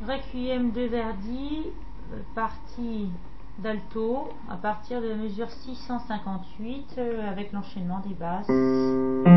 Requiem de Verdi, partie d'alto, à partir de la mesure 658, avec l'enchaînement des basses.